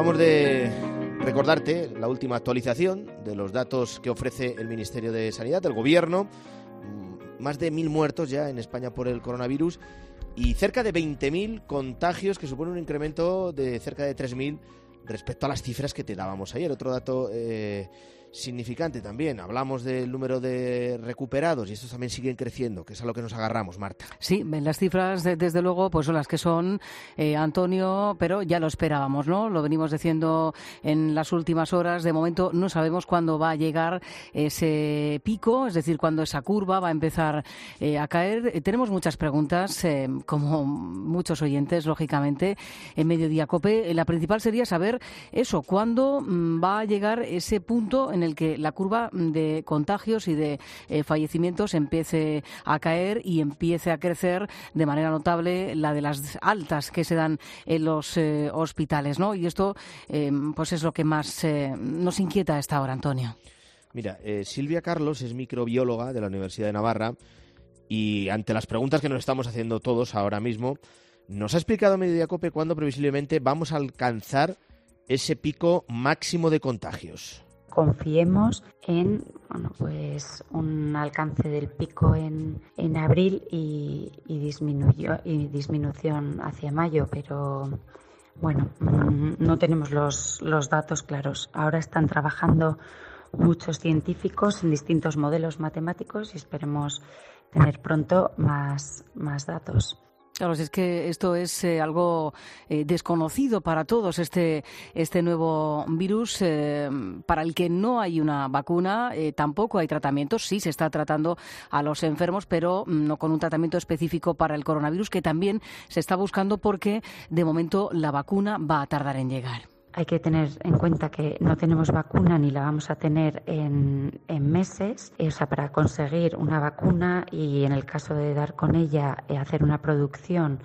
Acabamos de recordarte la última actualización de los datos que ofrece el Ministerio de Sanidad, el Gobierno. Más de 1.000 muertos ya en España por el coronavirus y cerca de 20.000 contagios, que supone un incremento de cerca de 3.000 respecto a las cifras que te dábamos ayer. Otro dato significante también. Hablamos del número de recuperados y estos también siguen creciendo, que es a lo que nos agarramos, Marta. Sí, las cifras desde luego pues son las que son, Antonio, pero ya lo esperábamos, ¿no? Lo venimos diciendo en las últimas horas. De momento no sabemos cuándo va a llegar ese pico, es decir, cuándo esa curva va a empezar a caer. Tenemos muchas preguntas, como muchos oyentes, lógicamente, en Mediodía COPE. La principal sería saber eso, cuándo va a llegar ese punto en el que la curva de contagios y de fallecimientos empiece a caer y empiece a crecer de manera notable la de las altas que se dan en los hospitales, ¿no? Y esto pues es lo que más nos inquieta a esta hora, Antonio. Mira, Silvia Carlos es microbióloga de la Universidad de Navarra y ante las preguntas que nos estamos haciendo todos ahora mismo, nos ha explicado Mediodía COPE cuándo previsiblemente vamos a alcanzar ese pico máximo de contagios. Confiemos en un alcance del pico en abril y disminución hacia mayo, pero bueno, no tenemos los datos claros. Ahora están trabajando muchos científicos en distintos modelos matemáticos y esperemos tener pronto más datos. Claro, es que esto es algo desconocido para todos, este nuevo virus, para el que no hay una vacuna, tampoco hay tratamientos. Sí, se está tratando a los enfermos, pero no con un tratamiento específico para el coronavirus, que también se está buscando porque, de momento, la vacuna va a tardar en llegar. Hay que tener en cuenta que no tenemos vacuna ni la vamos a tener en meses. O sea, para conseguir una vacuna y en el caso de dar con ella, hacer una producción,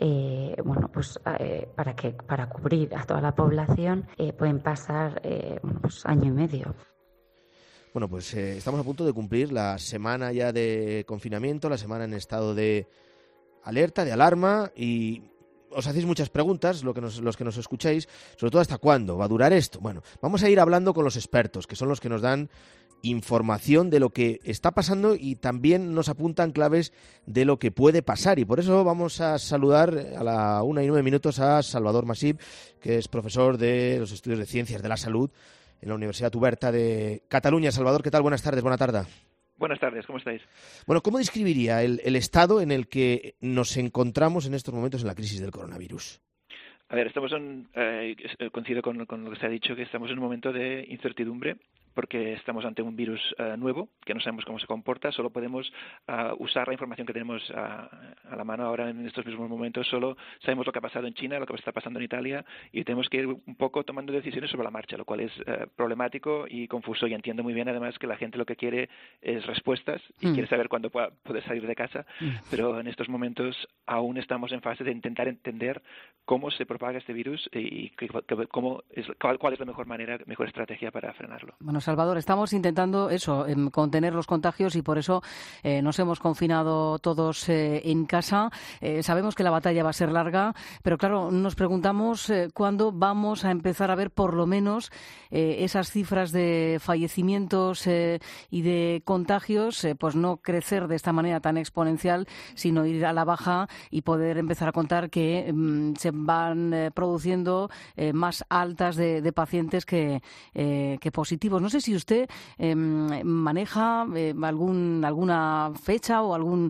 para cubrir a toda la población, pueden pasar año y medio. Bueno, pues estamos a punto de cumplir la semana ya de confinamiento, la semana en estado de alerta, de alarma, y os hacéis muchas preguntas, los que nos escucháis, sobre todo hasta cuándo va a durar esto. Bueno, vamos a ir hablando con los expertos, que son los que nos dan información de lo que está pasando y también nos apuntan claves de lo que puede pasar. Y por eso vamos a saludar a la 1:09 a Salvador Masip, que es profesor de los estudios de Ciencias de la Salud en la Universidad Oberta de Cataluña. Salvador, ¿qué tal? Buenas tardes, buena tarde. Buenas tardes, ¿cómo estáis? Bueno, ¿cómo describiría el estado en el que nos encontramos en estos momentos en la crisis del coronavirus? A ver, coincido con lo que se ha dicho, que estamos en un momento de incertidumbre, porque estamos ante un virus nuevo, que no sabemos cómo se comporta. Solo podemos usar la información que tenemos a la mano ahora en estos mismos momentos. Solo sabemos lo que ha pasado en China, lo que está pasando en Italia, y tenemos que ir un poco tomando decisiones sobre la marcha, lo cual es problemático y confuso. Y entiendo muy bien, además, que la gente lo que quiere es respuestas y quiere saber cuándo puede salir de casa, pero en estos momentos aún estamos en fase de intentar entender cómo se propaga este virus y cuál es la mejor estrategia para frenarlo. Bueno, Salvador, estamos intentando contener los contagios y por eso nos hemos confinado todos en casa. Sabemos que la batalla va a ser larga, pero claro, nos preguntamos cuándo vamos a empezar a ver por lo menos esas cifras de fallecimientos y de contagios, pues no crecer de esta manera tan exponencial, sino ir a la baja y poder empezar a contar que se van produciendo más altas de pacientes que positivos. No sé si usted maneja alguna fecha o algún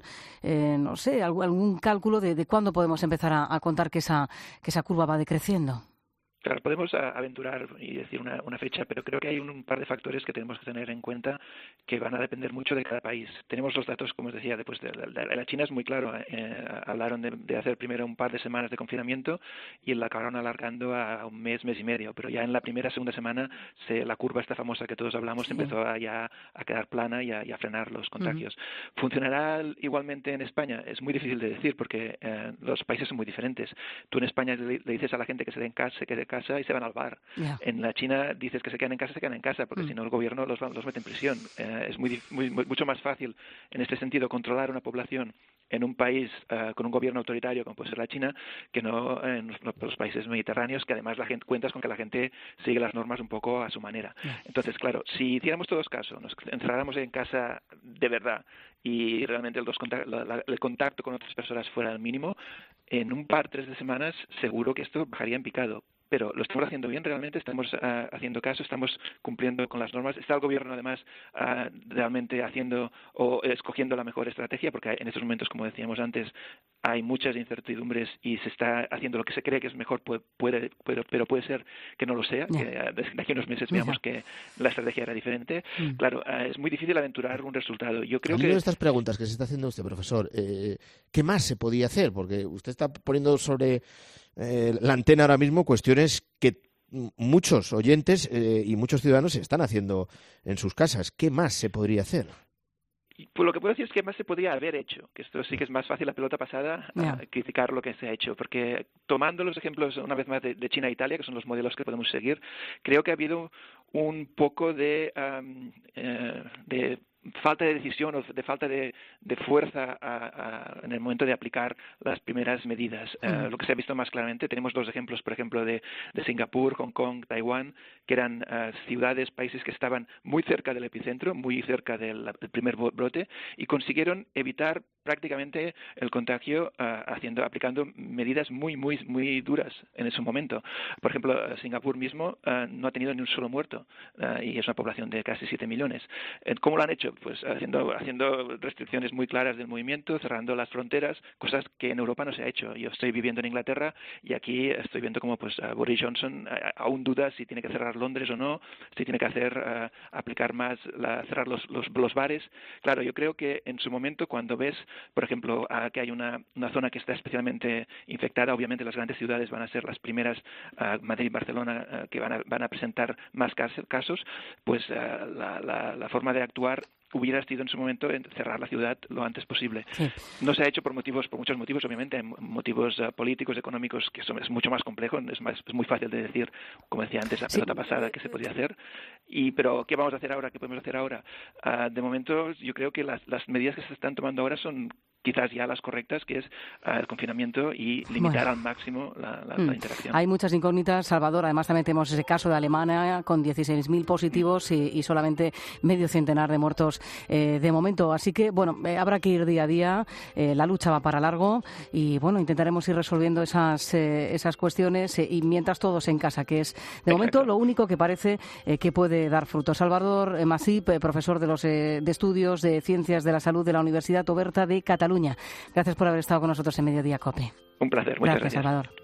cálculo de cuándo podemos empezar a contar que esa curva va decreciendo. Claro, podemos aventurar y decir una fecha, pero creo que hay un par de factores que tenemos que tener en cuenta que van a depender mucho de cada país. Tenemos los datos, como os decía, de la China es muy claro. Hablaron de hacer primero un par de semanas de confinamiento y la acabaron alargando a un mes y medio. Pero ya en la segunda semana, la curva esta famosa que todos hablamos empezó a quedar plana y a frenar los contagios. ¿Funcionará igualmente en España? Es muy difícil de decir porque los países son muy diferentes. Tú en España le dices a la gente que se quede en casa y se van al bar. Yeah. En la China dices que se quedan en casa, porque si no el gobierno los mete en prisión. Es mucho más fácil en este sentido controlar una población en un país con un gobierno autoritario como puede ser la China, que no en los países mediterráneos, que además cuentas con que la gente sigue las normas un poco a su manera. Entonces, claro, si hiciéramos todos caso, nos encerráramos en casa de verdad y realmente el contacto con otras personas fuera al mínimo, en un par, 3 de semanas, seguro que esto bajaría en picado. Pero lo estamos haciendo bien, realmente estamos haciendo caso, estamos cumpliendo con las normas. Está el gobierno, además, realmente haciendo o escogiendo la mejor estrategia, porque en estos momentos, como decíamos antes, hay muchas incertidumbres y se está haciendo lo que se cree que es mejor, pero puede ser que no lo sea, que de aquí a unos meses veamos que la estrategia era diferente. Claro, es muy difícil aventurar un resultado. Yo creo que de estas preguntas que se está haciendo usted, profesor, ¿qué más se podía hacer? Porque usted está poniendo sobre la antena ahora mismo cuestiones que muchos oyentes y muchos ciudadanos están haciendo en sus casas. ¿Qué más se podría hacer? Pues lo que puedo decir es que más se podría haber hecho, que esto sí que es más fácil la pelota pasada criticar lo que se ha hecho, porque tomando los ejemplos una vez más de China e Italia, que son los modelos que podemos seguir, creo que ha habido un poco de falta de decisión o de falta de fuerza en el momento de aplicar las primeras medidas. Lo que se ha visto más claramente, tenemos 2 ejemplos, por ejemplo, de Singapur, Hong Kong, Taiwán, que eran ciudades, países que estaban muy cerca del epicentro, muy cerca del primer brote, y consiguieron evitar prácticamente el contagio aplicando medidas muy duras en ese momento. Por ejemplo, Singapur mismo no ha tenido ni un solo muerto y es una población de casi 7 millones. ¿Cómo lo han hecho? Pues haciendo restricciones muy claras del movimiento, cerrando las fronteras, cosas que en Europa no se ha hecho. Yo estoy viviendo en Inglaterra y aquí estoy viendo cómo Boris Johnson aún duda si tiene que cerrar Londres o no, si tiene que aplicar más, cerrar los bares. Claro, yo creo que en su momento, cuando ves, por ejemplo, que hay una zona que está especialmente infectada, obviamente las grandes ciudades van a ser las primeras, Madrid y Barcelona, que van a presentar más casos, pues la forma de actuar hubiera sido en su momento en cerrar la ciudad lo antes posible. Sí. No se ha hecho por muchos motivos, obviamente, motivos políticos, económicos, que es mucho más complejo, es muy fácil de decir, como decía antes, la pelota pasada, que se podía hacer. Pero, ¿qué vamos a hacer ahora? ¿Qué podemos hacer ahora? De momento, yo creo que las medidas que se están tomando ahora son quizás ya las correctas, que es el confinamiento y limitar al máximo la interacción. Hay muchas incógnitas, Salvador. Además, también tenemos ese caso de Alemania con 16.000 positivos y solamente medio centenar de muertos de momento. Así que, bueno, habrá que ir día a día. La lucha va para largo y, bueno, intentaremos ir resolviendo esas cuestiones y mientras todos en casa, que es, de momento, lo único que parece que puede dar fruto. Salvador Masip, profesor de Estudios de Ciencias de la Salud de la Universidad Oberta de Cataluña. Gracias por haber estado con nosotros en Mediodía COPE. Un placer, muchas gracias. Salvador.